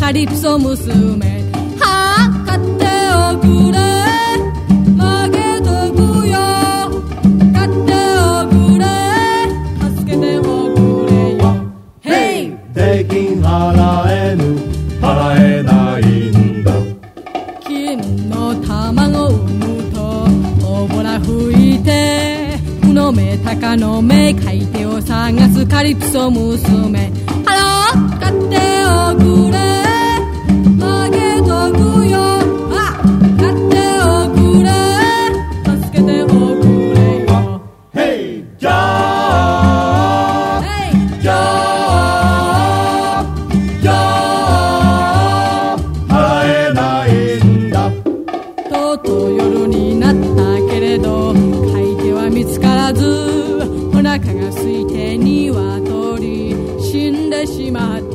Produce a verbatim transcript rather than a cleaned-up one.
カリプソ娘測っておくれ曲げとくよ買っておくれ助けておくれよ Hey 税金払えぬ払えないんだ金の卵を産むと大ぼら吹いてうの目鷹の目買い手を探すカリプソ娘ハロー買っておくれ曲げとくよあ買っておくれ助けておくれよ Hey じゃあ Hey じゃあじゃあ払えないんだとうとう夜になったけれど買い手は見つからずお腹が空いて鶏死んでしまった